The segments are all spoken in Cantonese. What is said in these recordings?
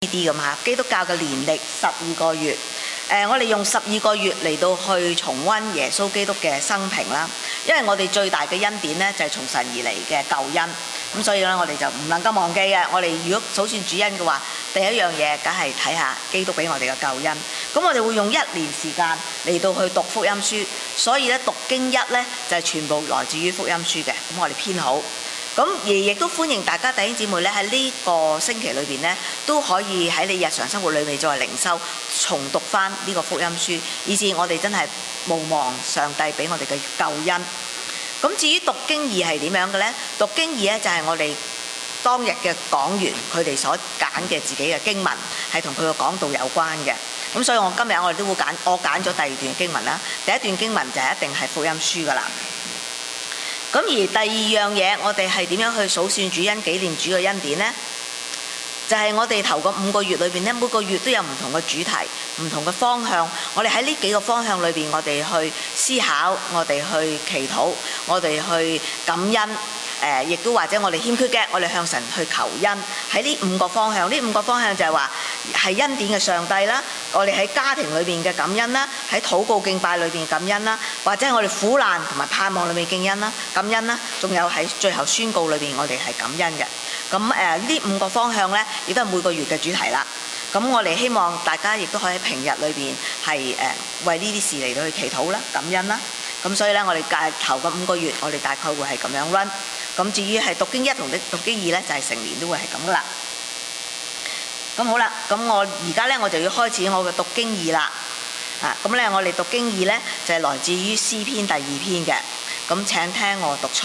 咁嚇，基督教嘅年歷12個月。我哋用12個月嚟到去重溫耶穌基督嘅生平啦。因為我哋最大嘅恩典呢，就係從神而嚟嘅救恩，咁所以咧我哋就唔能夠忘記嘅。我哋如果數算主恩嘅話，第一樣嘢梗係睇下基督俾我哋嘅救恩。咁我哋會用1年時間嚟到去讀福音書，所以咧讀經1呢，就係全部來自於福音書嘅。咁我哋編好。咁而亦都歡迎大家弟兄姊妹咧喺呢個星期裏邊咧，都可以喺你日常生活裏面作為靈修重讀翻呢個福音書，以至我哋真係無忘上帝俾我哋嘅救恩。咁至於讀經2係點樣嘅呢？讀經2咧就係我哋當日嘅講員佢哋所揀嘅自己嘅經文，係同佢嘅講道有關嘅。咁所以我今日我哋都會我揀咗第2段經文啦。第一段經文就一定係福音書噶啦。咁而第2樣嘢，我哋係點樣去數算主恩、紀念主嘅恩典呢？就係我哋頭嗰5個月裏邊咧，每個月都有唔同嘅主題、唔同嘅方向。我哋喺呢幾個方向裏邊，我哋去思考，我哋去祈禱，我哋去感恩。亦都或者我哋欠缺嘅，我哋向神去求恩。喺呢5個方向，呢5個方向就係話係恩典嘅上帝啦，我哋喺家庭裏邊嘅感恩啦，喺禱告敬拜裏邊感恩啦，或者係我哋苦難同埋盼望裏面敬恩啦、感恩啦，仲有喺最後宣告裏邊，我哋係感恩嘅。咁呢5個方向呢，亦都係每個月嘅主題啦。咁我哋希望大家亦都可以喺平日裏邊係為呢啲事嚟到去祈禱啦、感恩啦。咁所以呢，我哋頭嗰5個月，我哋大概會係咁樣 run。咁至於係讀經1同讀經2呢，就係成年都會係咁噶啦。咁好啦，咁我而家呢，我就要開始我嘅讀經2啦。咁呢，我哋讀經2呢，就係來自於詩篇第2篇嘅。咁請聽我讀出。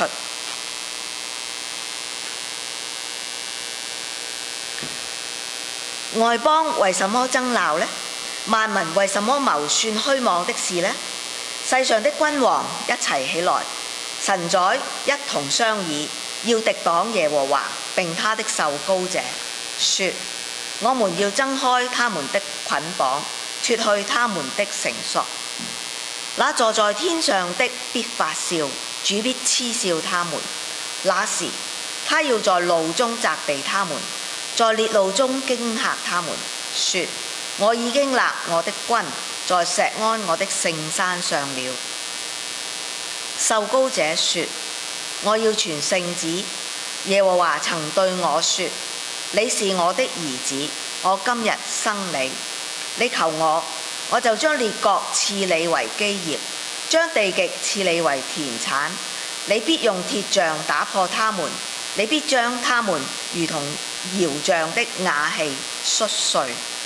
外邦為什麼爭鬧呢？萬民為什麼謀算虛妄的事呢？世上的君王一齊起來，臣宰一同商議，要敵擋耶和華並他的受膏者，說：我們要掙開他們的捆綁，脫去他們的繩索。那坐在天上的必發笑，主必嗤笑他們。那時，他要在怒中責備他們，在烈怒中驚嚇他們，說：我已經立我的君在錫安我的聖山上了。受膏者說：我要傳聖旨。耶和華曾對我說：你是我的兒子，我今日生你。你求我，我就將列國賜你為基業，將地極賜你為田產。你必用鐵杖打破他們，你必將他們如同窯匠的瓦器摔碎。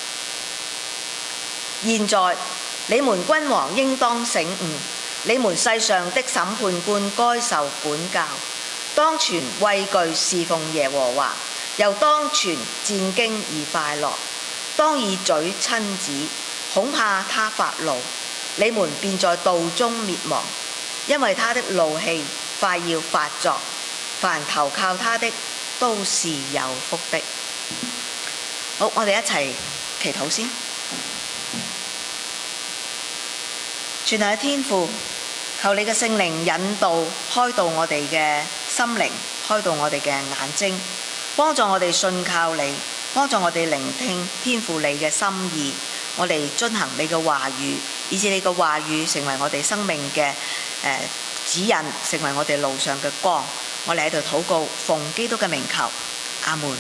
現在你們君王應當醒悟，你們世上的審判官該受管教，當存畏懼侍奉耶和華，又當存戰兢而快樂，當以嘴親子，恐怕他發怒，你們便在道中滅亡，因為他的怒氣快要發作，凡投靠他的都是有福的。好，我哋一齊祈禱先。全能嘅天父，求你嘅聖靈引導、開導我哋嘅心靈，開導我哋嘅眼睛，幫助我哋信靠你，幫助我哋聆聽天父你嘅心意，我哋遵行你嘅話語，以致你嘅話語成為我哋生命嘅指引，成為我哋路上嘅光。我哋喺度禱告，奉基督嘅名求，阿門。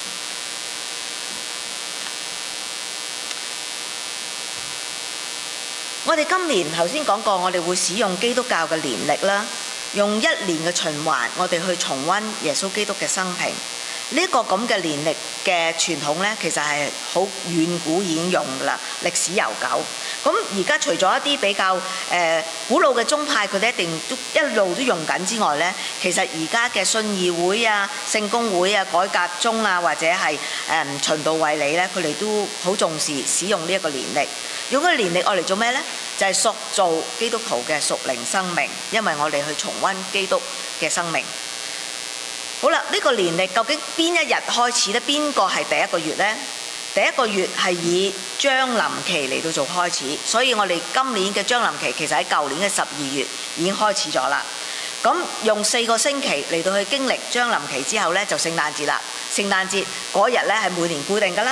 我哋今年頭先講過，我哋會使用基督教嘅年歷啦，用1年嘅循環，我哋去重溫耶穌基督嘅生平。呢個咁嘅年歷嘅傳統呢，其實係好遠古已經用㗎啦，歷史悠久。咁而家除咗一啲比較古老嘅宗派，佢哋一定都一路都用緊之外呢，其實而家嘅信義會啊、聖公會啊、改革宗啊，或者係循道衛理呢，佢哋都好重視使用呢一個年歷。用嗰個年歷愛嚟做咩呢？就係塑造基督徒嘅屬靈生命，因為我哋去重溫基督嘅生命。好啦，呢個年歷究竟邊一日開始呢？邊個係第一個月呢？第一個月係以將臨期嚟到做開始，所以我哋今年嘅將臨期其實喺舊年嘅12月已經開始咗啦。咁用4個星期嚟到去經歷將臨期之後呢，就聖誕節啦。聖誕節嗰日呢係每年固定㗎啦。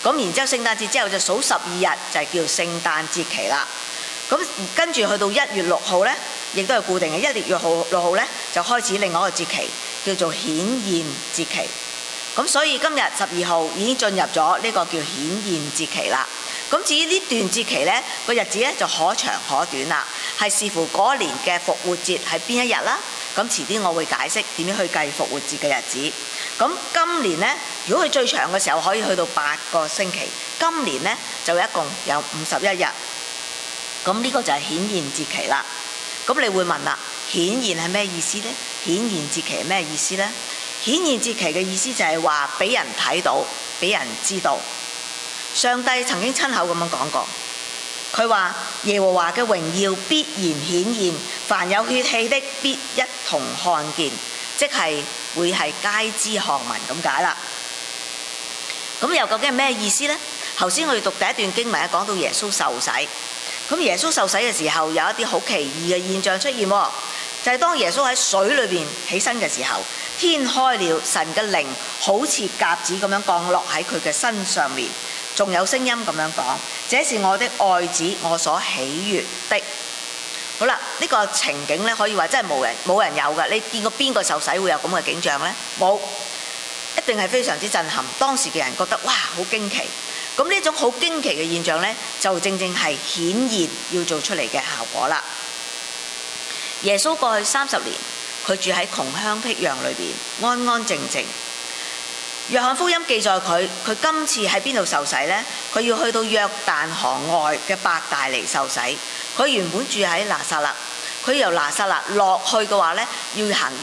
咁然之後聖誕節之後就數12日就係叫聖誕節期啦。咁跟住去到1月6號呢，亦都係固定嘅。1月6號呢，就開始另外一個節期叫做顯現節期。咁所以今日12號已經進入咗呢個叫顯現節期啦。咁至於呢段節期呢，個日子呢就可長可短啦，係視乎嗰年嘅復活節係邊一日啦。咁遲啲我會解釋點樣去計復活節嘅日子。咁今年呢，如果佢最長嘅時候可以去到8個星期，今年呢就一共有51日。咁呢個就係顯現節期啦。咁你會問啦，顯現係咩意思呢？顯現節期係咩意思呢？顯現節期嘅意思就係話俾人睇到，俾人知道。上帝曾經親口咁樣講過，佢話耶和華嘅榮耀必然顯現，凡有血氣的必一同看見，即係會係皆知項聞咁解啦。咁又究竟係咩意思呢？頭先我哋讀第一段經文講到耶穌受洗。咁耶穌受洗嘅時候有一啲好奇異嘅現象出現，就係當耶穌喺水裏邊起身嘅時候，天開了，神嘅靈好似鴿子咁樣降落喺佢嘅身上面，仲有聲音咁樣講：這是我的愛子，我所喜悅的。好啦，呢個情景咧可以話真係冇人有㗎。你見過邊個受洗會有咁嘅景象呢？冇，一定係非常之震撼。當時嘅人覺得哇，好驚奇。咁呢種好驚奇嘅現象呢，就正正係顯現要做出嚟嘅效果啦。耶穌過去30年，佢住喺窮鄉僻壤裏邊，安安靜靜。約翰福音記載佢今次喺邊度受洗呢？佢要去到約旦河外嘅伯大尼受洗。佢原本住喺拿撒勒，佢由拿撒勒落去嘅話呢，要行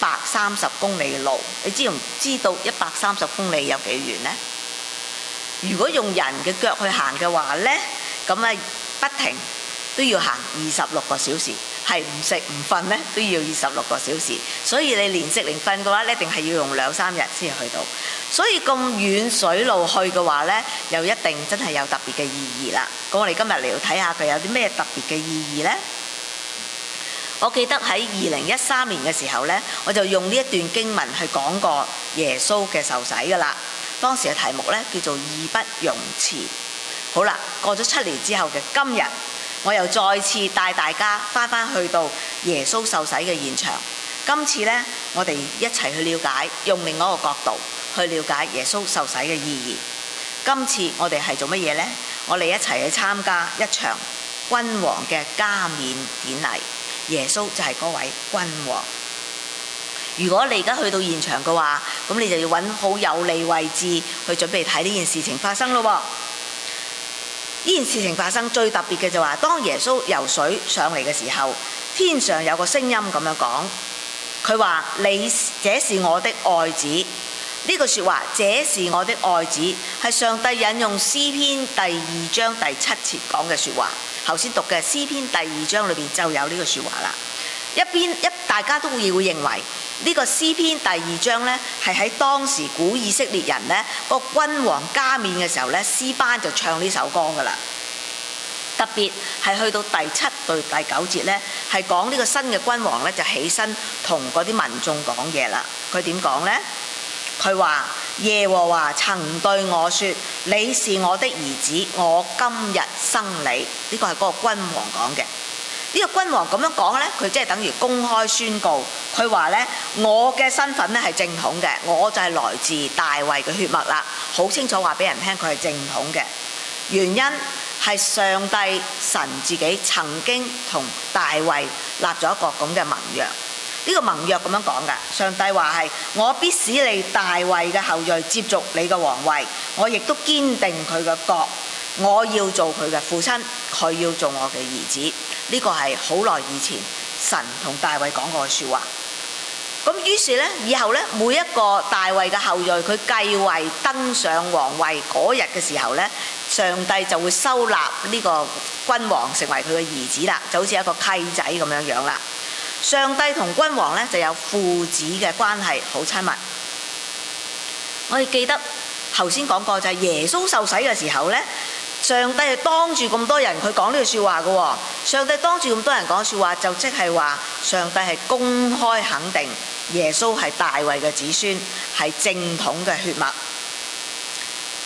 130公里嘅路。你知唔知道130公里有幾遠呢？如果用人嘅腳去行嘅話呢，咁啊不停都要行26個小時，係唔食唔瞓呢都要26個小時。所以你連食連瞓嘅話，一定係要用2-3日先去到。所以咁遠水路去嘅話呢，又一定真係有特別嘅意義啦。咁我哋今日嚟睇下佢有啲咩特別嘅意義呢？我記得喺2013年嘅時候呢，我就用呢一段經文去講過耶穌嘅受洗噶啦。當時嘅題目呢叫做義不容辭。好啦，過咗7年之後嘅今日，我又再次帶大家翻去到耶穌受洗嘅現場。今次呢，我哋一齊去了解，用另外一個角度去了解耶穌受洗嘅意義。今次我哋係做乜嘢呢？我哋一齊去參加一場君王嘅加冕典禮。耶穌就係嗰位君王。如果你而家去到現場嘅話，咁你就要揾好有利位置去準備睇呢件事情發生咯。呢件事情發生最特別嘅就話，當耶穌由水上嚟嘅時候，天上有個聲音咁樣講，佢話：你這是我的愛子。呢句説話，這是我的愛子，係上帝引用詩篇第2章第7節講嘅説話。頭先讀嘅詩篇第2章裏邊就有呢句説話啦。大家都會認為呢個詩篇第2章呢，係喺當時古以色列人呢個君王加冕嘅時候呢，詩班就唱呢首歌噶啦。特別係去到第7到第9節呢，係講呢個新嘅君王呢，就起身同嗰啲民眾講嘢啦。佢點講呢？佢話：耶和華曾對我說，你是我的兒子，我今日生你。呢個係嗰個君王講嘅。呢個君王咁樣講呢，佢即係等於公開宣告，佢話呢，我嘅身份呢係正統嘅，我就係來自大衛嘅血脈啦，好清楚話俾人聽佢係正統嘅。原因係上帝神自己曾經同大衛立咗一個咁嘅盟約。呢個盟約咁樣講㗎，上帝話係：我必使你大衛嘅後裔接續你嘅皇位，我亦都堅定佢嘅國，我要做佢嘅父親，佢要做我嘅兒子。呢個係好耐以前神同大衛講過嘅説話。咁於是呢，以後呢，每一個大衛嘅後裔佢繼位登上皇位嗰日嘅時候呢，上帝就會收納呢個君王成為佢嘅兒子啦，就好似一個契仔咁樣樣啦。上帝同君王呢就有父子嘅關係，好親密。我哋記得頭先講過就係耶穌受洗嘅時候呢，上帝係當住咁多人佢講呢句説話嘅喎。上帝當住咁多人講説話，就即係話上帝係公開肯定耶穌係大衛嘅子孫，係正統嘅血脈。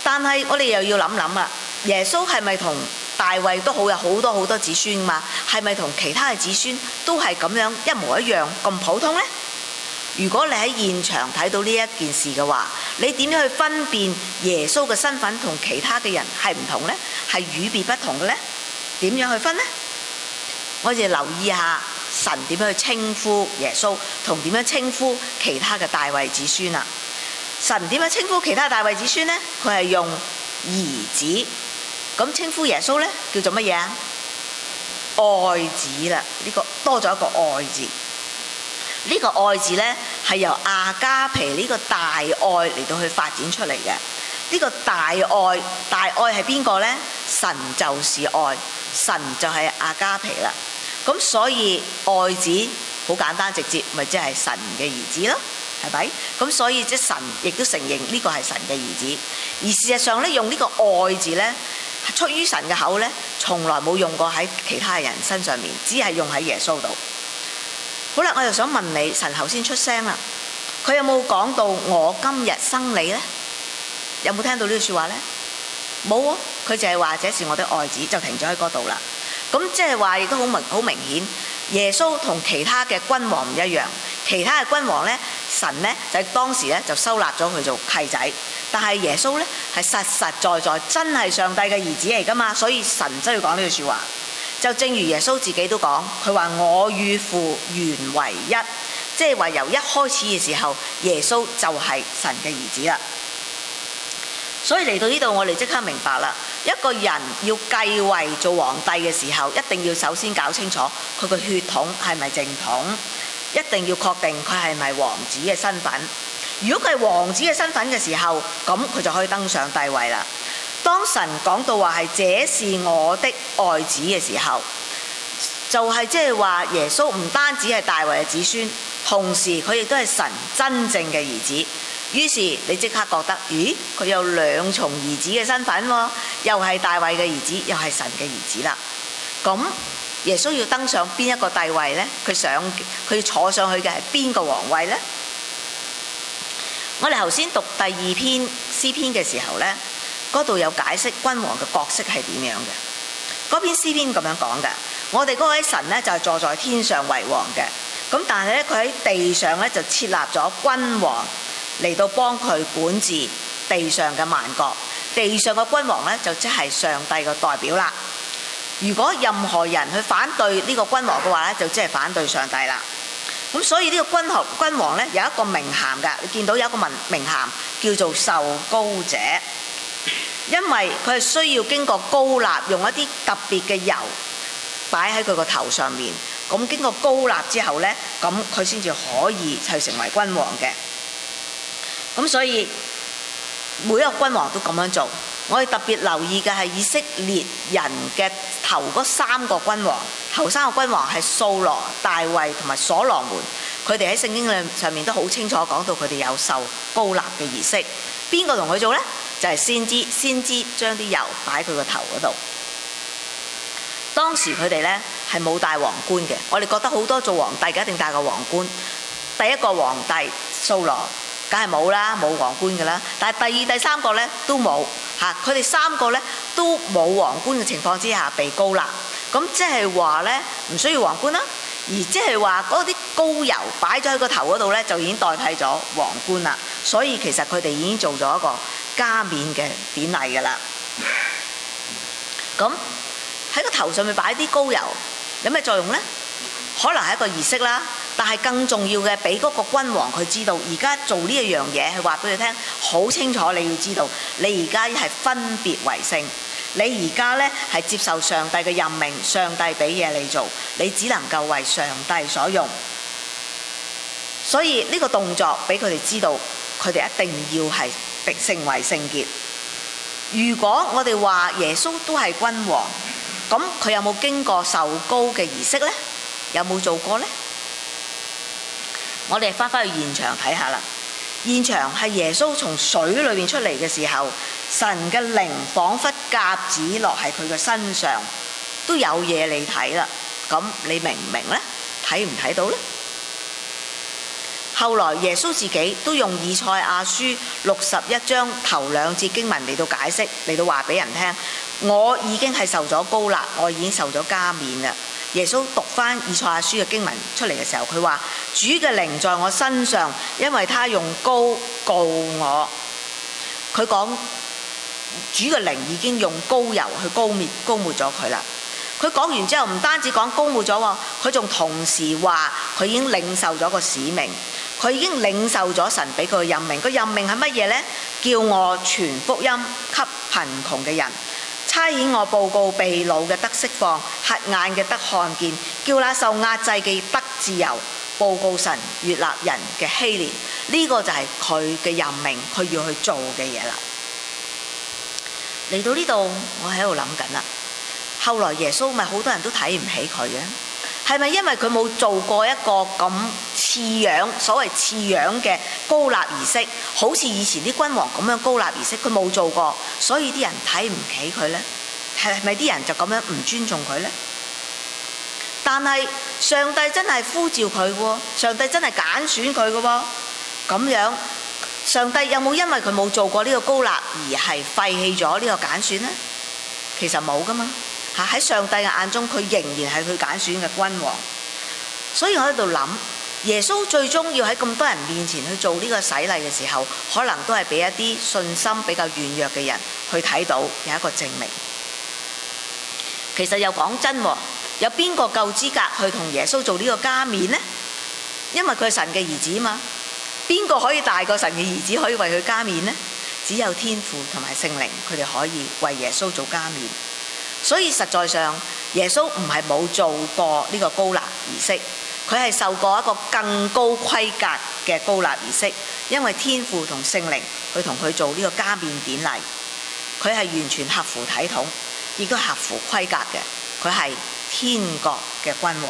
但係我哋又要諗諗啦，耶穌係咪同大衛都好有好多子孫嘛？係咪同其他嘅子孫都係咁樣一模一樣咁普通呢？如果你喺現場睇到呢一件事嘅話，你點樣去分辨耶穌嘅身份同其他嘅人係唔同呢？係與別不同嘅呢？點樣去分呢？我哋留意下神點樣去稱呼耶穌，同點樣稱呼其他嘅大衛子孫啊？神點樣稱呼其他大衛子孫呢？佢係用兒子，咁稱呼耶穌呢，叫做乜嘢啊？愛子啦，呢個多咗一個愛字。呢個愛字呢，係由亞加皮呢個大愛嚟到去發展出嚟嘅。呢個大愛係邊個呢？神就是愛，神就係亞加皮啦。咁所以愛子好簡單直接，咪即係神嘅兒子咯。係咪？咁所以即神亦都承認呢個係神嘅兒子，而事實上咧，用呢個愛字咧，出於神嘅口咧，從來冇用過喺其他人身上面，只係用喺耶穌度。好啦，我又想問你，神頭先出聲啦，佢有冇講到我今日生你咧？有冇聽到呢句説話咧？冇啊，佢就係話這是我的愛子，就停咗喺嗰度啦。咁即係話亦都好明顯，耶穌同其他嘅君王唔一樣。其他嘅君王呢，神呢就當時呢就收納咗佢做契仔，但係耶穌呢係實實在在真係上帝嘅兒子嚟㗎嘛，所以神真要講呢句説話。就正如耶穌自己都講，佢話我與父原為一，即係話由一開始嘅時候，耶穌就係神嘅兒子啦。所以嚟到呢度，我哋即刻明白啦，一個人要繼位做皇帝嘅時候，一定要首先搞清楚佢個血統係咪正統。一定要確定佢係咪王子嘅身份。如果佢係王子嘅身份嘅時候，咁佢就可以登上帝位啦。當神講到話係這是我的愛子嘅時候，就係即係話耶穌唔單止係大衛嘅子孫，同時佢亦都係神真正嘅兒子。於是你即刻覺得，咦，佢有兩重兒子嘅身份喎，又係大衛嘅兒子，又係神嘅兒子啦。咁耶穌要登上邊一個帝位呢？佢坐上去嘅係邊個皇位呢？我哋頭先讀第二篇詩篇嘅時候呢，嗰度有解釋君王嘅角色係點樣嘅。嗰篇詩篇咁樣講嘅，我哋嗰位神呢，就係坐在天上為王嘅，咁但係咧佢喺地上呢，就設立咗君王嚟到幫佢管治地上嘅萬國。地上嘅君王呢，就即係上帝嘅代表啦。如果任何人去反對呢個君王嘅話咧，就即係反對上帝啦。咁所以呢個君王咧有一個名銜㗎，你見到有一個名銜叫做受膏者，因為佢係需要經過膏立，用一啲特別嘅油擺喺佢個頭上面。咁經過膏立之後咧，咁佢先至可以去成為君王嘅。咁所以每一個君王都咁樣做。我哋特別留意嘅係以色列人嘅頭嗰三個君王，頭三個君王係掃羅、大衛同埋所羅門。佢哋喺聖經上面都好清楚講到佢哋有受膏立嘅儀式。邊個同佢做呢？就係先知將啲油擺佢個頭嗰度。當時佢哋呢係冇戴皇冠嘅。我哋覺得好多做皇帝嘅一定戴個皇冠。第一個皇帝掃羅梗係冇啦，冇皇冠㗎啦。但係第二、第三個呢都冇。佢哋三個咧都冇皇冠嘅情況之下被膏立，咁即係話咧唔需要皇冠啦，而即係話嗰啲膏油擺咗喺個頭嗰度咧就已經代替咗皇冠啦，所以其實佢哋已經做咗一個加冕嘅典禮㗎啦。咁喺個頭上面擺啲膏油有咩作用呢？可能係一個儀式啦，但係更重要嘅，俾嗰個君王佢知道，而家做呢一樣嘢，係話俾佢聽，好清楚你要知道，你而家係分別為聖，你而家呢係接受上帝嘅任命，上帝俾嘢你做，你只能夠為上帝所用。所以呢個動作俾佢哋知道，佢哋一定要係成為聖潔。如果我哋話耶穌都係君王，咁佢有冇經過受膏嘅儀式呢？有冇做過呢？我哋翻返去現場睇下啦。現場係耶穌從水裏面出嚟嘅時候，神嘅靈彷彿鴿子落喺佢嘅身上，都有嘢你睇啦。咁你明唔明呢？睇唔睇到呢？ 後來耶穌自己都用以賽亞書61章頭2節經文嚟到解釋，嚟到話俾人聽，我已經係受咗膏立，我已經受咗加冕啦。耶穌讀翻以賽亞書嘅經文出嚟嘅時候，佢話主嘅靈在我身上，因為他用膏膏我。佢講主嘅靈已經用膏油去膏抹咗佢啦。佢講完之後，唔單止講膏抹咗，佢仲同時話佢已經領受咗個使命，佢已經領受咗神俾佢嘅任命。個任命係乜嘢呢？叫我傳福音給貧窮嘅人，差遣我報告被擄嘅得釋放，瞎眼嘅得看見，叫那受壓制嘅得自由，報告神悅納人嘅禧年。呢個就係佢嘅任命，佢要去做嘅嘢啦。嚟到呢度，我喺度諗緊啦。後來耶穌咪好多人都睇唔起佢嘅，係咪因為佢冇做過一個咁似樣，所謂似樣嘅膏立儀式，好似以前啲君王咁樣膏立儀式，佢冇做過，所以啲人睇唔起佢呢？係咪啲人就咁樣唔尊重佢呢？但係上帝真係呼召佢喎，上帝真係揀選佢嘅喎，咁樣上帝有冇因為佢冇做過呢個膏立而係廢棄咗呢個揀選呢？其實冇噶嘛。喺上帝嘅眼中，佢仍然係佢揀選嘅君王。所以我喺度諗，耶穌最終要喺咁多人面前去做呢個洗禮嘅時候，可能都係俾一啲信心比較軟弱嘅人去睇到有一個證明。其實又講真，有邊個夠資格去同耶穌做呢個加冕呢？因為佢係神嘅兒子嘛。邊個可以大過神嘅兒子可以為佢加冕呢？只有天父同埋聖靈，佢哋可以為耶穌做加冕。所以實在上，耶穌唔係冇做過呢個膏立儀式，佢係受過一個更高規格嘅膏立儀式，因為天父同聖靈去同佢做呢個加冕典禮，佢係完全合乎體統，亦都合乎規格嘅，佢係天國嘅君王。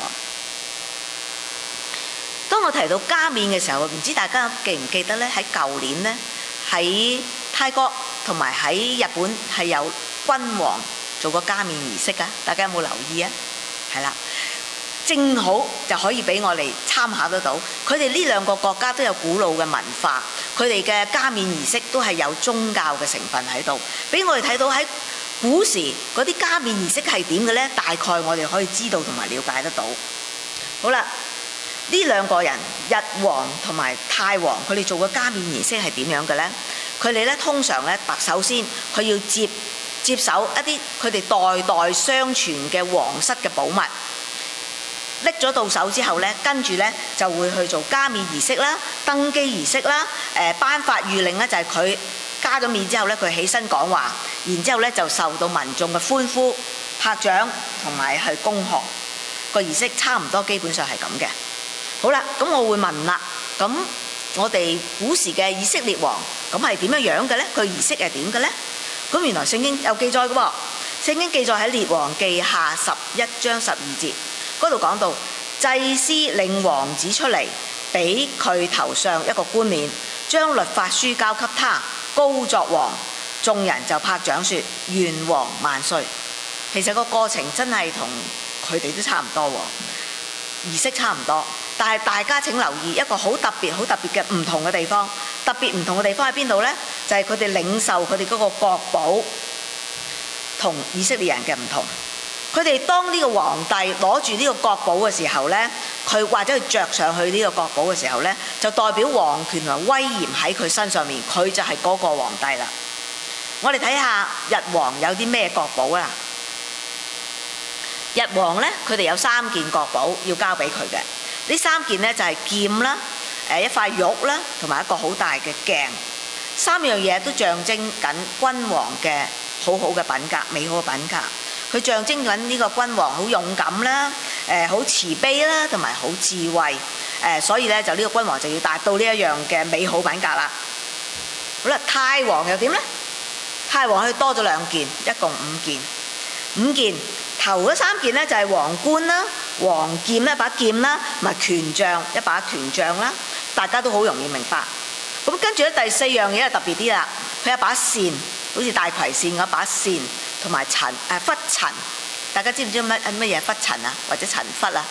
當我提到加冕嘅時候，唔知大家記唔記得呢？喺舊年呢，喺泰國同埋喺日本係有君王做個加冕儀式㗎，大家有冇留意啊？係啦，正好就可以俾我哋參考得到。佢哋呢兩個國家都有古老嘅文化，佢哋嘅加冕儀式都係有宗教嘅成分喺度，俾我哋睇到喺古時嗰啲加冕儀式係點嘅呢？大概我哋可以知道同埋了解得到。好啦，呢兩個人日王同埋泰王，佢哋做嘅加冕儀式係點樣嘅呢？佢哋咧通常咧，首先佢要接手一啲佢哋代代相傳嘅皇室嘅寶物，拎咗到手之後咧，跟住咧就會去做加冕儀式啦、登基儀式啦、頒發諭令咧，就係佢加咗冕之後咧，佢起身講話，然之後咧就受到民眾嘅歡呼、拍掌同埋去恭賀。個儀式差唔多，基本上係咁嘅。好啦，咁我會問啦，咁我哋古時嘅以色列王咁係點樣嘅呢？佢儀式係點嘅呢？咁原來聖經有記載嘅喎，聖經記載喺列王記下11章12節嗰度講到，祭司領王子出嚟，俾佢頭上一個冠冕，將律法書交給他，高作王，眾人就拍掌說願王萬歲。其實個過程真係同佢哋都差唔多喎，儀式差唔多。但係大家請留意一個好特別嘅唔同嘅地方，特別唔同嘅地方喺邊度呢？就係佢哋領受佢哋嗰個國寶同以色列人嘅唔同。佢哋當呢個皇帝攞住呢個國寶嘅時候呢，佢或者佢着上去呢個國寶嘅時候呢，就代表皇權同威嚴喺佢身上面，佢就係嗰個皇帝啦。我哋睇下日王有啲咩國寶啦。日王呢，佢哋有3件國寶要交俾佢嘅。呢3件呢，就係劍啦、一塊玉啦，同埋一個好大嘅鏡。3樣嘢都象徵緊君王嘅好嘅品格、美好嘅品格。佢象徵緊呢個君王好勇敢啦、好慈悲啦，同埋好智慧。所以咧就呢個君王就要達到呢一樣嘅美好品格啦。好啦，泰王又點呢？泰王佢多咗2件，一共5件。5件。頭嗰3件咧就係皇冠啦、皇劍一把劍啦，同埋權杖一把權杖啦，大家都好容易明白。咁跟住咧第4樣嘢就特別啲啦，佢有把扇，好似大葵扇嗰把扇，同埋拂塵。大家知唔知乜嘢拂塵啊？或者塵拂啊？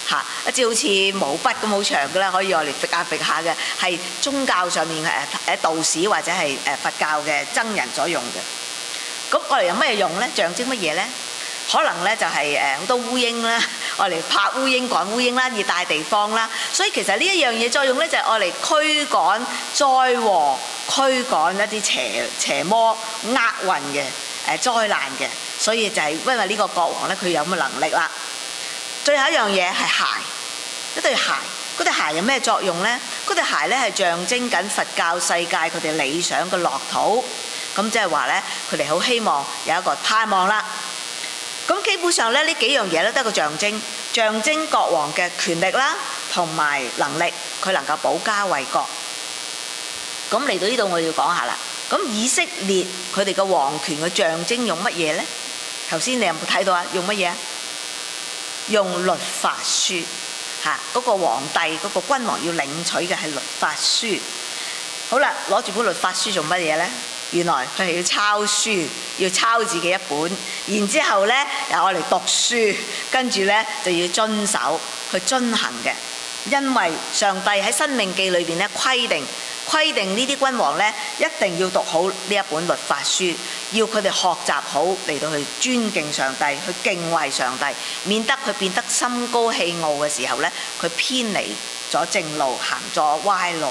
嚇，一支好似毛筆咁好長嘅啦，可以我嚟揈下揈下嘅，係宗教上面道士或者係佛教嘅僧人所用嘅。咁我嚟有咩用咧？象徵乜嘢咧？可能咧就係好多烏蠅啦，我嚟拍烏蠅趕烏蠅啦，熱帶地方啦。所以其實呢一樣嘢作用咧就係我嚟驅趕災禍、驅趕一啲邪魔、厄運嘅災難嘅。所以就係因為呢個國王咧，佢有咁嘅能力啦。最後一樣嘢係鞋，一對鞋。嗰對鞋有咩作用咧？嗰對鞋咧係象徵緊佛教世界佢哋理想嘅樂土。咁即係話咧，佢哋好希望有一個盼望啦。咁基本上咧，呢幾樣嘢咧都係個象徵，象徵國王嘅權力啦，同埋能力，佢能夠保家衛國。咁嚟到呢度，我要講下啦。咁以色列佢哋嘅王權嘅象徵用乜嘢呢？頭先你有冇睇到啊？用乜嘢啊？用律法書嚇，嗰個皇帝嗰個君王要領取嘅係律法書。好啦，攞住本律法書做乜嘢呢？原來佢係要抄書，要抄自己一本，然之後呢由我嚟讀書，跟住呢就要遵守去遵行嘅。因為上帝喺申命記裏邊呢規定呢啲君王呢一定要讀好呢一本律法書，要佢哋學習好嚟到去尊敬上帝，去敬畏上帝，免得佢變得心高氣傲嘅時候呢，佢偏離咗正路，行咗歪路。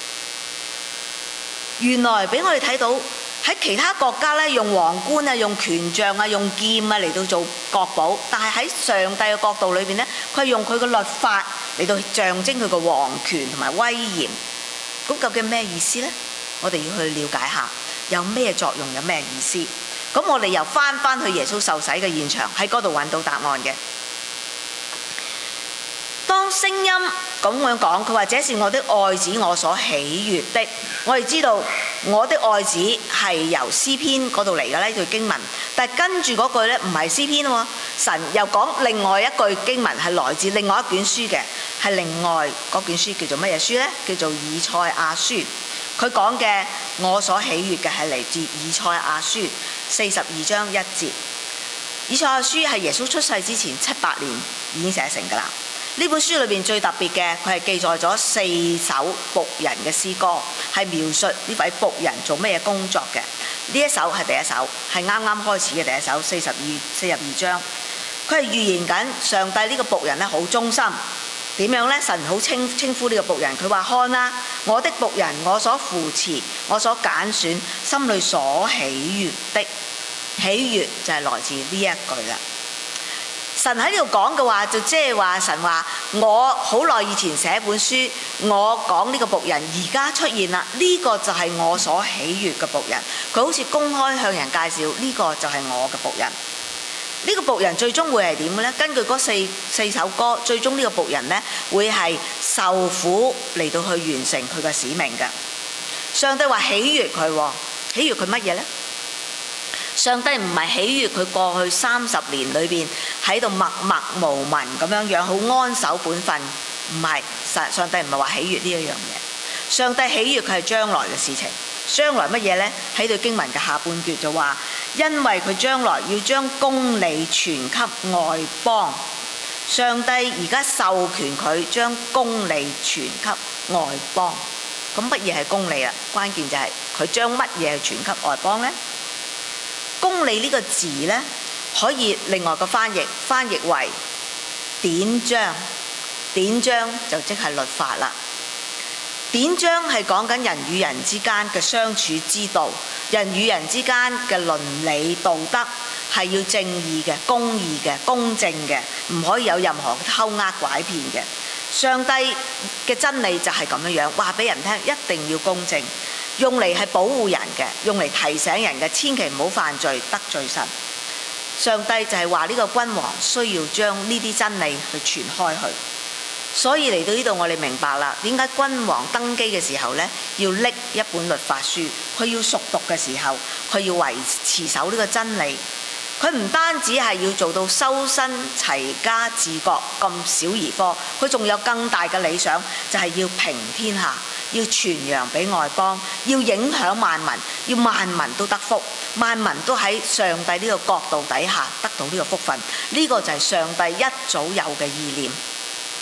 原來俾我哋睇到喺其他國家咧，用皇冠啊、用權杖啊、用劍啊嚟到做國寶，但係喺上帝嘅角度裏邊咧，佢係用佢嘅律法嚟到象徵佢嘅皇權同埋威嚴。咁究竟咩意思呢？我哋要去了解下有咩作用，有咩意思。咁我哋又翻去耶穌受洗嘅現場，喺嗰度揾到答案嘅。當聲音咁樣講，佢話這是我的愛子，我所喜悅的。我哋知道我的愛子係由詩篇嗰度嚟嘅呢句經文，但係跟住嗰句呢唔係詩篇喎，神又講另外一句經文係來自另外一卷書嘅，係另外嗰卷書叫做乜嘢書呢？叫做以賽亞書。佢講嘅我所喜悅嘅係嚟自以賽亞書42章1節。以賽亞書係耶穌出世之前700年已經寫成㗎啦。呢本書裏邊最特別嘅，佢係記載咗4首僕人嘅詩歌，係描述呢位僕人做咩嘢工作嘅。呢一首係第一首，係啱啱開始嘅第一首42章。佢係預言緊上帝呢個僕人咧好忠心。點樣呢？神好稱呼呢個僕人，佢話看啦，我的僕人，我所扶持，我所揀選，心裏所喜悅的。喜悅就係來自呢一句啦。神喺呢度講嘅話，就即係話神話我好耐以前寫本書，我講呢個僕人而家出現啦，呢個就係我所喜悅嘅僕人。佢好似公開向人介紹呢個就係我嘅僕人。呢個僕人最終會係點嘅呢？根據嗰四首歌，最終呢個僕人呢會係受苦嚟到去完成佢嘅使命嘅。上帝話喜悅佢，喜悅佢乜嘢呢？上帝唔係喜悅佢過去30年裏邊喺度默默無聞咁樣好安守本分，唔係。上帝唔係話喜悅呢一樣嘢，上帝喜悅佢係將來嘅事情。將來乜嘢呢？喺對經文嘅下半段就話，因為佢將來要將公理傳給外邦。上帝而家授權佢將公理傳給外邦。咁乜嘢係公理啊？關鍵就係佢將乜嘢傳給外邦呢？公理呢個字呢，可以另外個翻譯為典章。典章就即係律法啦。典章係講緊人與人之間嘅相處之道，人與人之間嘅倫理道德係要正義嘅、公義嘅、公正嘅，唔可以有任何偷呃拐騙嘅。上帝嘅真理就係咁樣樣，話俾人聽一定要公正，用嚟係保護人嘅，用嚟提醒人嘅，千祈唔好犯罪得罪神。上帝就係話呢個君王需要將呢啲真理去傳開去。所以嚟到呢度我哋明白啦，點解君王登基嘅時候呢，要拎一本律法書，佢要熟讀嘅時候，佢要持守呢個真理。佢唔單止係要做到修身齊家治國咁小兒科，佢仲有更大嘅理想，就係要平天下，要傳揚俾外邦，要影響萬民，要萬民都得福，萬民都喺上帝呢個國度底下得到呢個福分。呢個就係上帝一早有嘅意念。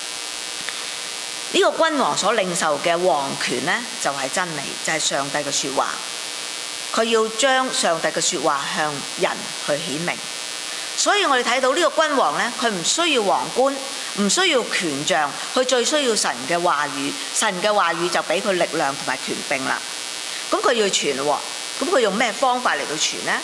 呢個君王所領受嘅王權呢，就係真理，就係上帝嘅説話。佢要將上帝嘅説話向人去顯明。所以我哋睇到呢個君王呢，佢唔需要皇冠，唔需要權杖，佢最需要神嘅話語。神嘅話語就俾佢力量同埋權柄啦。咁佢要傳喎，咁佢用咩方法嚟到傳呢？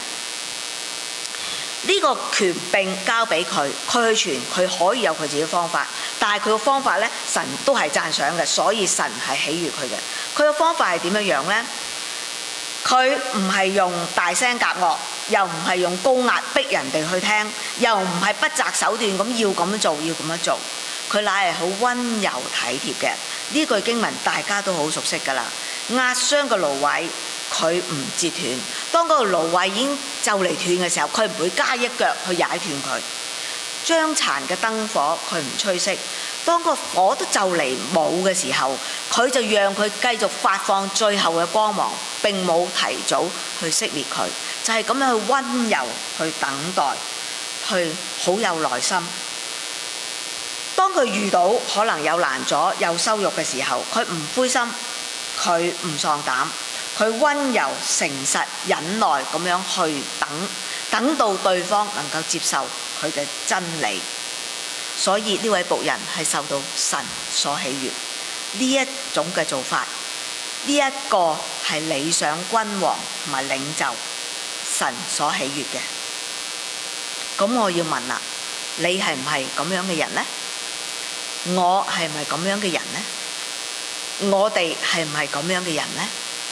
呢個權柄交俾佢，佢去傳，佢可以有佢自己嘅方法，但係佢嘅方法呢，神都係讚賞嘅，所以神係喜悅佢嘅。佢嘅方法係點樣呢？佢唔係用大聲夾惡，又唔係用高壓逼人哋去聽，又唔係不擇手段咁要咁樣做，要咁樣做。佢乃係好溫柔體貼嘅。呢句經文大家都好熟悉㗎啦。壓傷嘅蘆葦，佢唔折斷。當嗰個蘆葦已經就嚟斷嘅時候，佢唔會加一腳去踩斷佢。將殘嘅燈火，佢唔吹熄。當個火都就嚟冇嘅時候，佢就讓佢繼續發放最後嘅光芒，並冇提早去熄滅佢。就係咁樣去溫柔去等待，去好有耐心。當佢遇到可能有難阻、有羞辱嘅時候，佢唔灰心，佢唔喪膽，佢溫柔、誠實、忍耐咁樣去等到對方能夠接受佢嘅真理。所以呢位僕人係受到神所喜悅。呢一種嘅做法，呢一個係理想君王同埋領袖神所喜悅嘅。咁我要問啦，你係唔係咁樣嘅人呢？我係唔係咁樣嘅人呢？我哋係唔係咁樣嘅人呢？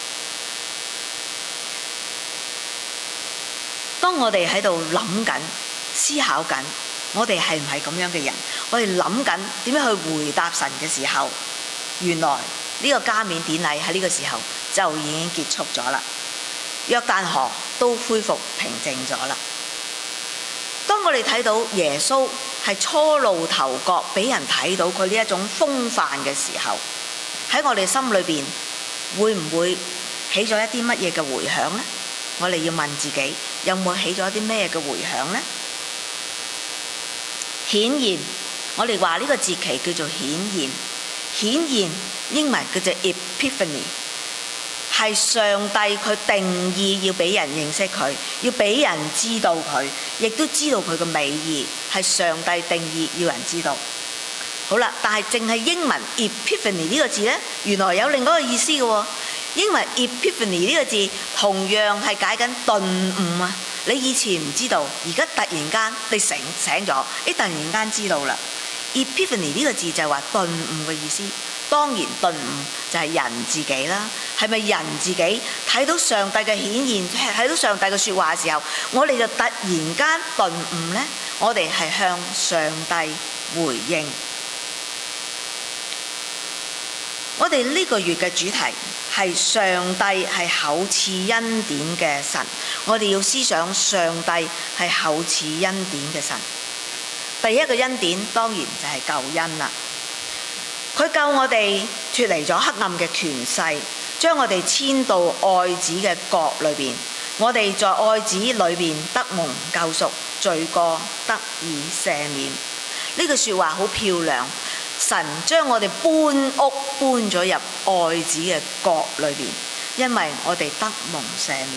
當我哋喺度諗緊、思考緊，我哋係唔係咁樣嘅人？我哋諗緊點樣去回答神嘅時候，原來呢個加冕典禮喺呢個時候就已經結束咗啦。約旦河都恢復平靜咗啦。當我哋睇到耶穌係初露頭角，俾人睇到佢呢一種風範嘅時候，喺我哋心裏邊會唔會起咗一啲乜嘢嘅迴響呢？我哋要問自己，有冇起咗一啲咩嘅迴響呢？顯現，我哋話呢個節期叫做顯現。顯現英文叫做 Epiphany， 係上帝佢定義要俾人認識佢，要俾人知道佢，亦都知道佢嘅美意，係上帝定義要人知道。好啦，但係淨係英文 Epiphany 呢個字呢，原來有另外一個意思嘅喎。英文 Epiphany 呢個字同樣係解緊頓悟啊！你以前唔知道，而家突然間你醒咗，你突然間知道啦。Epiphany 呢個字就係話頓悟嘅意思。當然頓悟就係人自己啦。係咪人自己睇到上帝嘅顯現，睇到上帝嘅説話嘅時候，我哋就突然間頓悟呢？我哋係向上帝回應。我哋呢個月嘅主題係上帝係厚賜恩典嘅神。我哋要思想上帝係厚賜恩典嘅神。第一個恩典當然就係救恩啦。佢救我哋脫離咗黑暗嘅權勢，將我哋遷到愛子嘅國裏邊。我哋在愛子裏邊得蒙救贖，罪過得以赦免。呢句説話好漂亮。神將我哋搬屋搬咗入愛子嘅國裏邊，因為我哋得蒙赦免。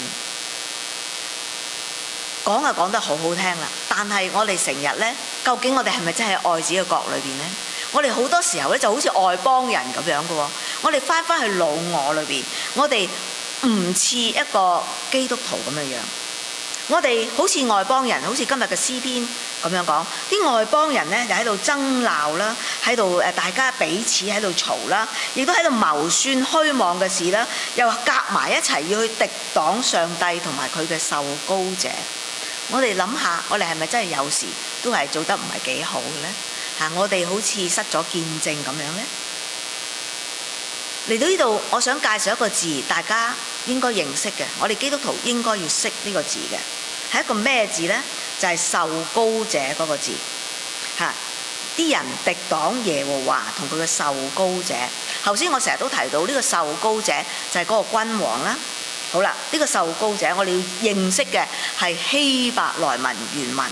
講就講得好好聽啦，但係我哋成日呢，究竟我哋係咪真係喺愛子嘅國裏邊呢？我哋好多時候呢，就好似外邦人咁樣嘅喎。我哋翻去老我裏邊，我哋唔似一個基督徒咁樣樣。我哋好似外邦人，好似今日嘅詩篇咁樣講，啲外邦人呢就喺度爭鬧啦，喺度大家彼此喺度嘈啦，亦都喺度謀算虛妄嘅事啦，又夾埋一齊要去敵擋上帝同埋佢嘅受膏者。我哋諗下，我哋係咪真係有時都係做得唔係幾好嘅呢？我哋好似失咗見證咁樣呢。嚟到呢度，我想介紹一個字，大家應該認識嘅，我哋基督徒應該要識呢個字嘅，係一個咩字呢？就係受膏者嗰個字。啲人敵擋耶和華同佢嘅受膏者。頭先我成日都提到呢個受膏者就係嗰個君王啦。好啦，呢個受膏者我哋要認識嘅係希伯來文原文。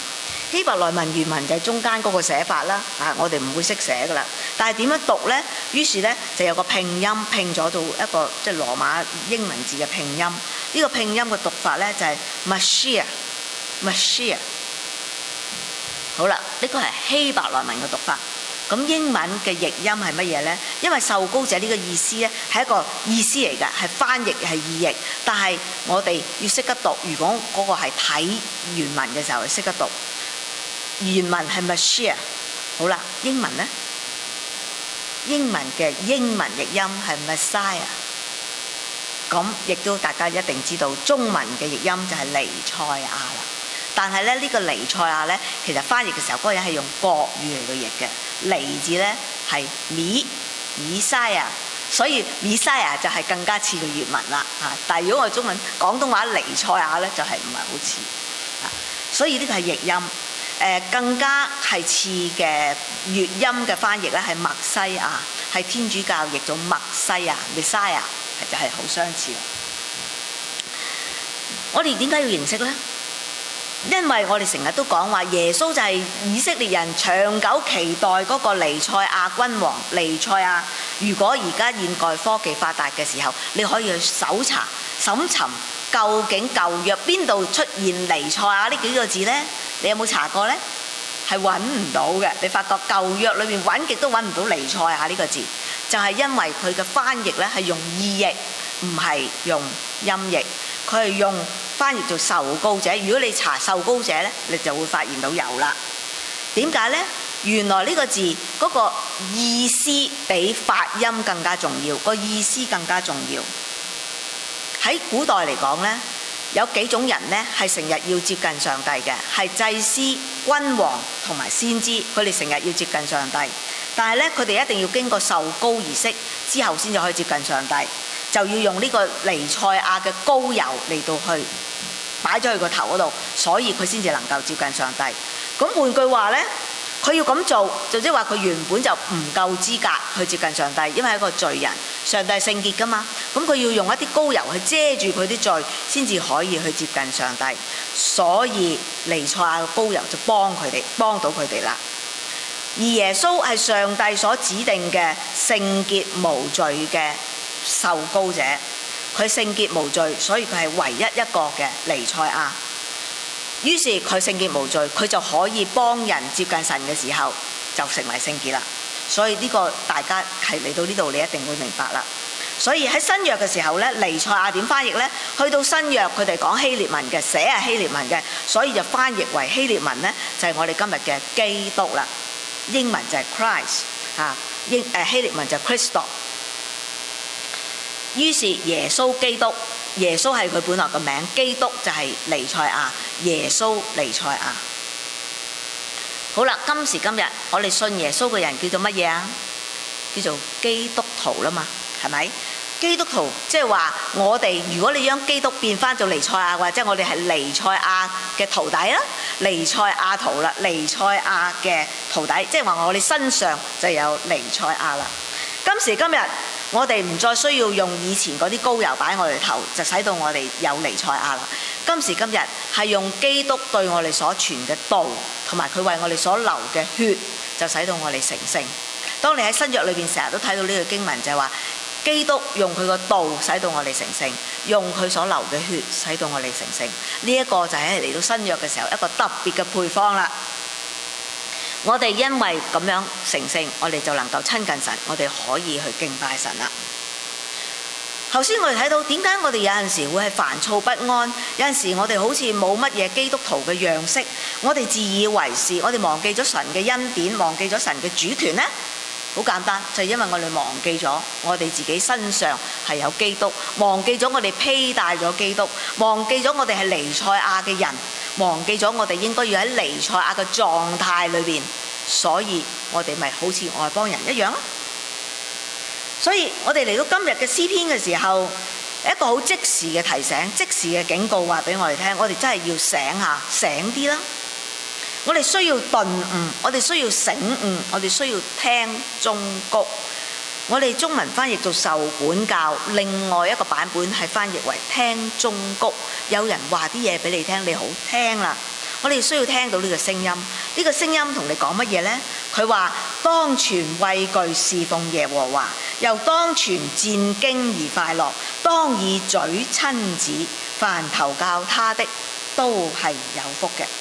希伯來文原文就係中間嗰個寫法啦，我哋唔會識寫噶啦。但係點樣讀呢？於是呢，就有個拼音拼咗做一個即係羅馬英文字嘅拼音。呢個拼音嘅讀法呢，就係 Mashiach。好啦，呢個係希伯來文嘅讀法。咁英文嘅譯音係乜嘢呢？因為受膏者呢個意思呢，係一個意思嚟㗎，係翻譯係意譯。但係我哋要識得讀，如果嗰個係睇原文嘅時候，識得讀原文係 Mashiach。好啦，英文呢？英文嘅英文譯音係 Messiah。咁亦都大家一定知道，中文嘅譯音就係彌賽亞啦。但係咧，呢個彌賽亞咧，其實翻譯嘅時候，嗰個人係用國語嚟到譯嘅。彌字咧係米西亞，所以米西亞就係更加似個原文啦嚇。但係如果我哋中文廣東話彌賽亞咧，就係唔係好似嚇。所以呢個係譯音，更加係似嘅粵音嘅翻譯咧係默西亞，係天主教譯做默西亞 Messiah， 就係好相似。我哋點解要認識咧？因為我哋成日都講話耶穌就係以色列人長久期待嗰個彌賽亞君王。彌賽亞，如果而家現代科技發達嘅時候，你可以去搜查審尋究竟舊約邊度出現彌賽亞呢幾個字呢？你有冇查過呢？係揾唔到嘅。你發覺舊約裏面揾極都揾唔到彌賽亞呢個字，就係因為佢嘅翻譯呢係用意譯，唔係用音譯。佢係用翻譯做受膏者。如果你查受膏者呢，你就會發現到有啦。點解呢？原來呢個字嗰個意思比發音更加重要，個意思更加重要。喺古代嚟講呢，有幾種人呢係成日要接近上帝嘅，係祭司、君王同埋先知，佢哋成日要接近上帝。但係呢，佢哋一定要經過受膏儀式之後先至可以接近上帝。就要用呢個彌賽亞嘅膏油嚟到去擺咗佢個頭嗰度，所以佢先至能夠接近上帝。咁換句話呢，佢要咁做，就即係話佢原本就唔夠資格去接近上帝，因為係一個罪人。上帝係聖潔㗎嘛，咁佢要用一啲膏油去遮住佢啲罪，先至可以去接近上帝。所以彌賽亞嘅膏油就幫到佢哋啦。而耶穌係上帝所指定嘅聖潔無罪嘅受膏者，佢聖潔無罪，所以佢係唯一一個嘅彌賽亞。於是佢聖潔無罪，佢就可以幫人接近神嘅時候就成為聖潔啦。所以呢個大家係嚟到呢度，你一定會明白啦。所以喺新約嘅時候呢，彌賽亞點翻譯呢？去到新約佢哋講希臘文嘅，寫係希臘文嘅，所以就翻譯為希臘文呢，就係我哋今日嘅基督啦。英文就係 Christ 希臘文就係 Christos。於是耶穌基督，耶穌係佢本來嘅名，基督就係彌賽亞，耶穌彌賽亞。好啦，今時今日我哋信耶穌嘅人叫做乜嘢啊？叫做基督徒啦嘛，係咪？基督徒即係話我哋，如果你將基督變翻做彌賽亞，或者我哋係彌賽亞嘅徒弟啦，彌賽亞徒啦，彌賽亞嘅徒弟，即係話我哋身上就有彌賽亞啦。今時今日我哋唔再需要用以前嗰啲膏油擺我哋頭，就使到我哋有彌賽亞啦。今時今日係用基督對我哋所傳嘅道，同埋佢為我哋所流嘅血，就使到我哋成聖。當你喺新約裏邊成日都睇到呢個經文，就係話基督用佢個道使到我哋成聖，用佢所流嘅血使到我哋成聖。呢一個就係嚟到新約嘅時候一個特別嘅配方啦。我哋因為咁樣成聖，我哋就能夠親近神，我哋可以去敬拜神啦。頭先我哋睇到點解我哋有陣時會係煩躁不安，有陣時我哋好似冇乜嘢基督徒嘅樣式，我哋自以為是，我哋忘記咗神嘅恩典，忘記咗神嘅主權呢？好簡單，就係因為我哋忘記咗我哋自己身上係有基督，忘記咗我哋披戴咗基督，忘記咗我哋係彌賽亞嘅人，忘記咗我哋應該要喺彌賽亞嘅狀態裏邊，所以我哋咪好似外邦人一樣咯。所以我哋嚟到今日嘅詩篇嘅時候，一個好即時嘅提醒，即時嘅警告話俾我哋聽，我哋真係要醒下，醒啲啦。我哋需要頓悟，我哋需要醒悟，我哋需要聽忠告。我哋中文翻譯做受管教，另外一個版本係翻譯為聽忠告。有人話啲嘢俾你聽，你好聽啦， 我哋需要聽到呢個聲音。呢個聲音同你講乜嘢呢？佢話當存畏懼侍奉耶和華，又當存戰兢而快樂，當以嘴親子，凡投靠他的都係有福嘅。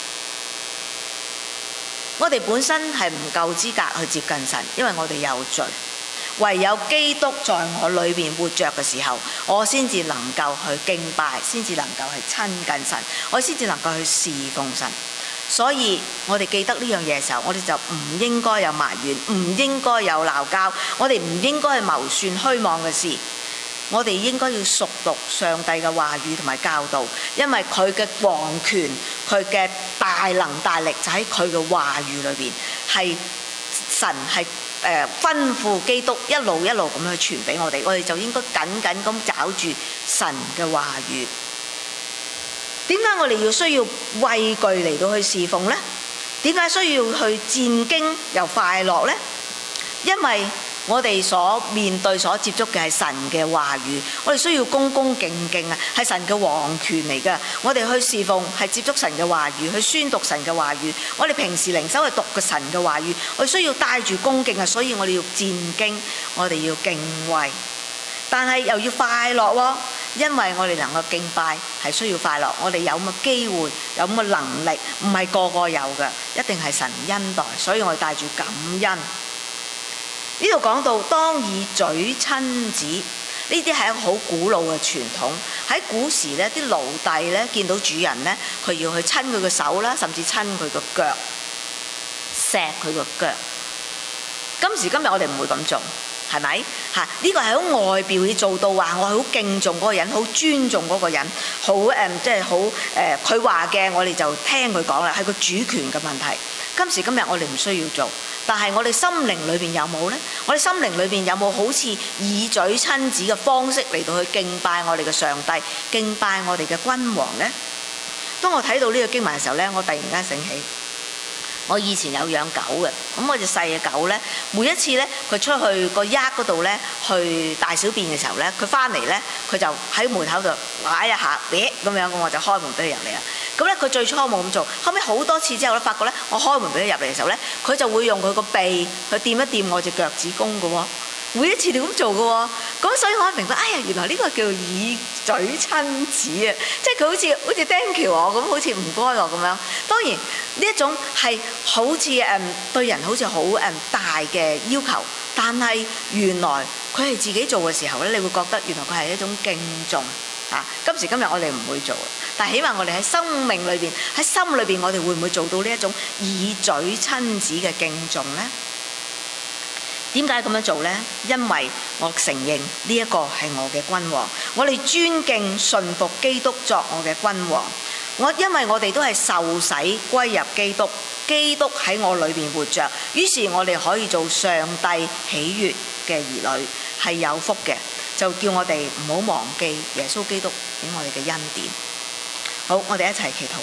我哋本身係唔夠資格去接近神，因為我哋有罪。唯有基督在我裏面活着嘅時候，我先至能夠去敬拜，先至能夠去親近神，我先至能夠去侍奉神。所以我哋記得呢樣嘢嘅時候，我哋就唔應該有埋怨，唔應該有鬧交，我哋唔應該去謀算虛妄嘅事。我哋應該要熟讀上帝嘅話語同埋教導，因為佢嘅王權，佢嘅大能大力就喺佢嘅話語裏邊，係神係吩咐基督一路一路咁樣去傳俾我哋，我哋就應該緊緊咁抓住神嘅話語。點解我哋要需要畏懼嚟到去侍奉呢？點解需要去戰兢又快樂呢？因為我哋所面對所接觸嘅係神嘅話語，我哋需要恭恭敬敬啊，係神嘅王權嚟㗎。我哋去侍奉係接觸神嘅話語，去宣讀神嘅話語。我哋平時靈修係讀嘅神嘅話語，我哋需要帶住恭敬啊，所以我哋要戰兢，我哋要敬畏，但係又要快樂喎。因為我哋能夠敬拜係需要快樂，我哋有咁嘅機會，有咁嘅能力，唔係個個有嘅，一定係神恩待，所以我哋帶住感恩。呢度講到當以嘴親子，呢啲係一個好古老嘅傳統。喺古時呢啲奴隸呢見到主人呢，佢要去親佢嘅手啦，甚至親佢個腳，錫佢個腳。今時今日我哋唔會咁做，係咪？嚇，呢個係好外表要做到話我係好敬重嗰個人，好尊重嗰個人，好即係好佢話嘅我哋就聽佢講啦，係個主權嘅問題。今時今日我哋唔需要做。但係我哋心靈裏邊有冇呢？我哋心靈裏邊有冇好似以嘴親子嘅方式嚟到去敬拜我哋嘅上帝，敬拜我哋嘅君王呢？當我睇到呢個經文嘅時候呢，我突然間醒起，我以前有養狗嘅，咁我隻細嘅狗呢，每一次呢，佢出去個鴨嗰度呢，去大小便嘅時候呢，佢翻嚟呢，佢就喺門口度揦一下，咁樣，我就開門俾佢入嚟啦。咁咧，佢最初冇咁做，後尾好多次之後咧，發覺咧，我開門俾佢入嚟嘅時候咧，佢就會用佢個鼻去掂一掂我隻腳趾公嘅喎，每一次都咁做嘅喎。咁所以我明白，哎呀，原來呢個叫以嘴親子啊，即係佢好似 thank you 我咁，好似唔該我咁樣。當然呢一種係好似對人好似好大嘅要求，但係原來佢係自己做嘅時候咧，你會覺得原來佢係一種敬重。今時今日我哋唔會做，但係起碼我哋喺生命裏邊，喺心裏邊，我哋會唔會做到呢一種以嘴親子嘅敬重呢？點解咁樣做呢？因為我承認呢一個係我嘅君王，我哋尊敬順服基督作我嘅君王。因為我哋都係受洗歸入基督，基督喺我裏邊活着，於是我哋可以做上帝喜悅嘅兒女，係有福嘅。就叫我哋唔好忘記耶穌基督俾我哋嘅恩典。好，我哋一齊祈禱。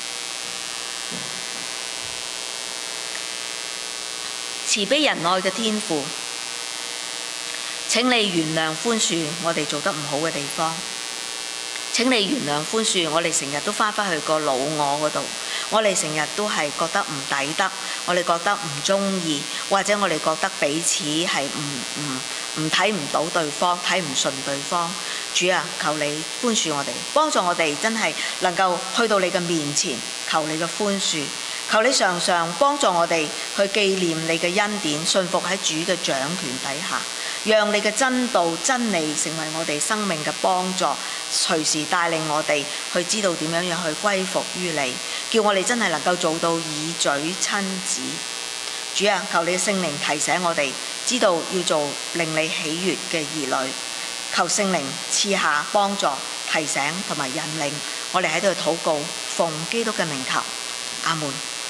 慈悲仁愛嘅天父，請你原諒寬恕我哋做得唔好嘅地方。請你原諒寬恕我哋成日都翻返去個老我嗰度，我哋成日都係覺得唔抵得，我哋覺得唔中意，或者我哋覺得彼此係唔睇唔到對方，睇唔順對方。主啊，求你寬恕我哋，幫助我哋真係能夠去到你嘅面前，求你嘅寬恕，求你常常幫助我哋去紀念你嘅恩典，信服喺主嘅掌權底下，讓你嘅真道真理成為我哋生命嘅幫助，隨時帶領我哋去知道點樣去歸服於你，叫我哋真係能夠做到以嘴親子。主啊，求你嘅聖靈提醒我哋，知道要做令你喜悅嘅兒女。求聖靈賜下幫助、提醒同埋引領，我哋喺度禱告，奉基督嘅名求，阿門。